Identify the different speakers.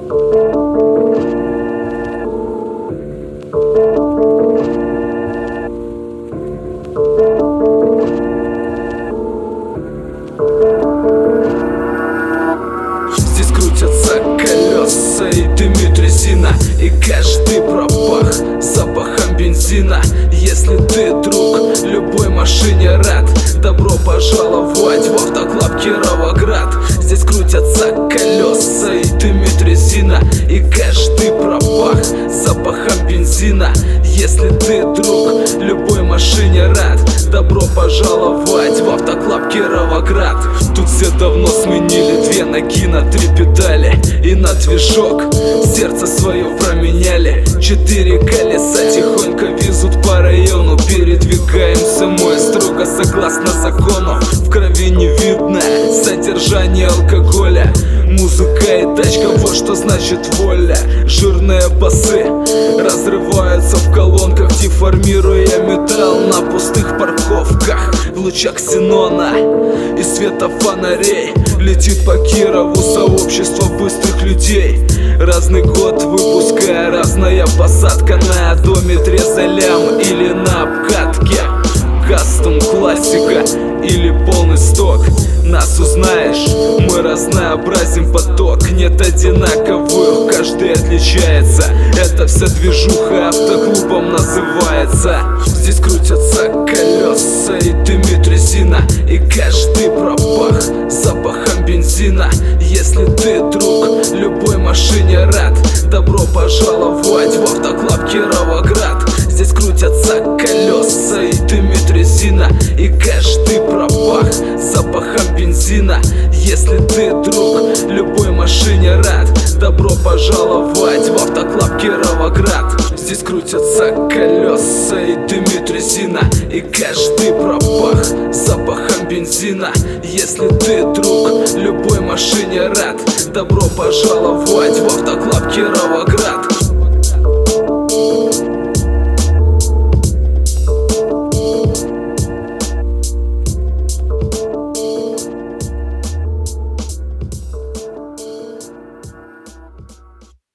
Speaker 1: Здесь крутятся колеса и дымит резина, и каждый пропах запахом бензина. Если ты друг любой машине рад, добро пожаловать в Автоклаб Кировоград. Здесь крутятся колеса и дымит резина, и каждый пропах запахом бензина. Если ты друг любой машине рад, добро пожаловать в Автоклаб Кировоград. Тут все давно сменили две ноги на три педали, и на движок сердце свое променяли. Четыре колеса тихонько везут по району, передвигаемся мы строго согласно закону. В крови не видно содержание алкоголя. Музыка и тачка, вот что значит воля. Жирные басы разрываются в колонках, деформируя металл на пустых парковках. В лучах ксенона и света фонарей летит по Кирову сообщество быстрых людей. Разный год выпуска, разная посадка на одометре за лям или на обкатке. Кастом, классика или полный сток. Нас узнаешь, мы разнообразим поток. Нет одинаковых, каждый отличается. Это вся движуха автоклубом называется. Здесь крутятся колеса и дымит резина, и каждый пропах запахом бензина. Если ты друг любой машине рад, добро пожаловать в Автоклаб Кировоград. Здесь крутятся колеса и дымит резина, и каждый пропах запахом бензина. Если ты друг любой машине рад, добро пожаловать в Автоклаб Кировоград. Здесь крутятся колеса и дымит резина, и каждый пропах запахом бензина. Если ты друг любой машине рад, добро пожаловать